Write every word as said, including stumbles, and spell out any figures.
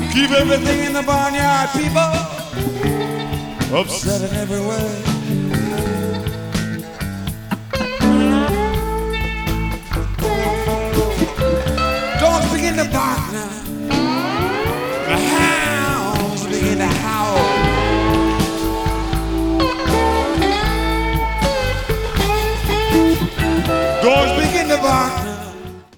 Keep everything in the barnyard, people, upset in every way. Dogs begin to bark now.